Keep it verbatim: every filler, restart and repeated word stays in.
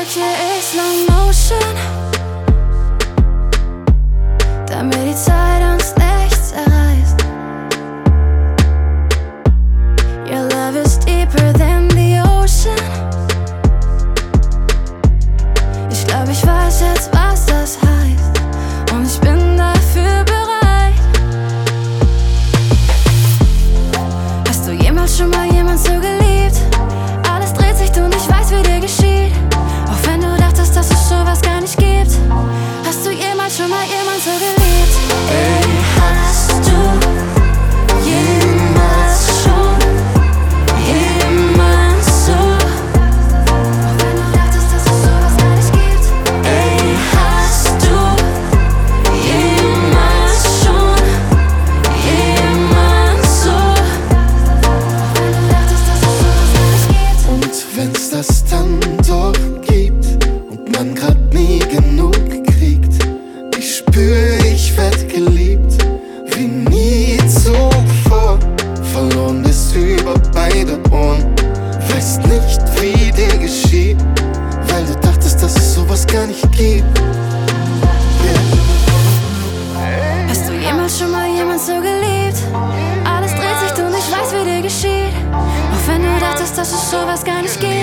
markier ich Slow Motion, damit die Zeit uns nichts erreißt. Your love is deeper than the ocean. Ich glaub, ich weiß jetzt, was das heißt, und ich bin dafür bereit. Hast du jemals schon mal jemand so geliebt? Alles dreht sich, du nicht weißt, wie dir geschieht. Auch wenn du dachtest, dass es sowas gar nicht gibt. Hast du jemals schon mal jemand so geliebt? Ey, hast du jemals schon jemand so? Auch wenn du dachtest, dass es sowas gar nicht gibt. Ey, hast du jemals schon jemand so? Auch wenn du dachtest, dass es sowas gar nicht gibt. Und wenn's das dann doch gibt und man grad nie genug kriegt, ich spür, ich werd geliebt wie nie zuvor. Verloren bist über beide Ohren, weißt nicht, wie dir geschieht, weil du dachtest, dass es sowas gar nicht gibt. Yeah. Hast du jemals schon mal jemand so geliebt? Alles dreht sich, du nicht weißt, wie dir geschieht. Auch wenn du dachtest, dass es sowas gar nicht gibt.